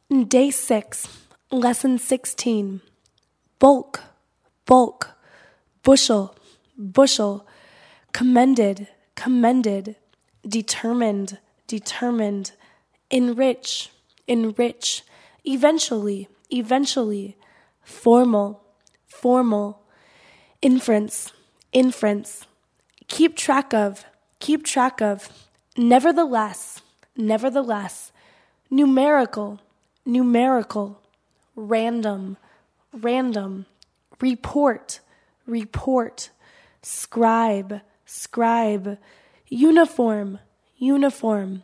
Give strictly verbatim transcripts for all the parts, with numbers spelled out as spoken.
Day six, Lesson sixteen. Bulk, bulk, bushel, bushel, commended, commended, determined, determined, enrich, enrich, eventually, eventually, formal, formal, inference, inference, keep track of, keep track of, nevertheless, nevertheless, numerical, numerical, random, random, report, report, scribe, scribe, uniform, uniform.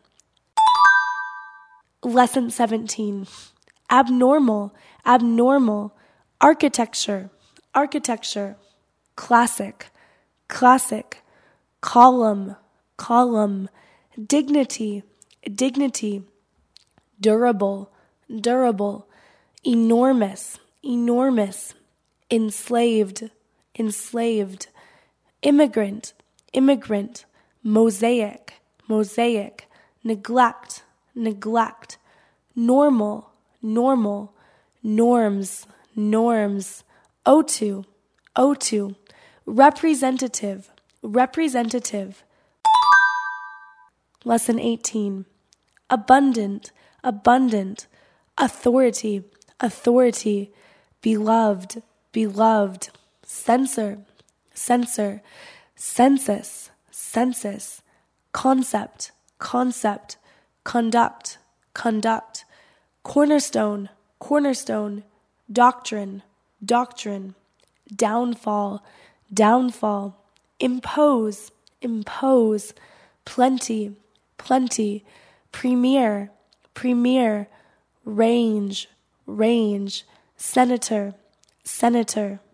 Lesson seventeen. Abnormal, abnormal, architecture, architecture, classic, classic, column, column, dignity, dignity, durable, durable, enormous, enormous, enslaved, enslaved, immigrant, immigrant, mosaic, mosaic, neglect, neglect, normal, normal, norms, norms, O two, O two, representative, representative. Lesson eighteen. Abundant, abundant, authority, authority, beloved, beloved, censor, censor, census, census, concept, concept, conduct, conduct, cornerstone, cornerstone, doctrine, doctrine, downfall, downfall, impose, impose, plenty, plenty, premier, premier, range, range, senator, senator.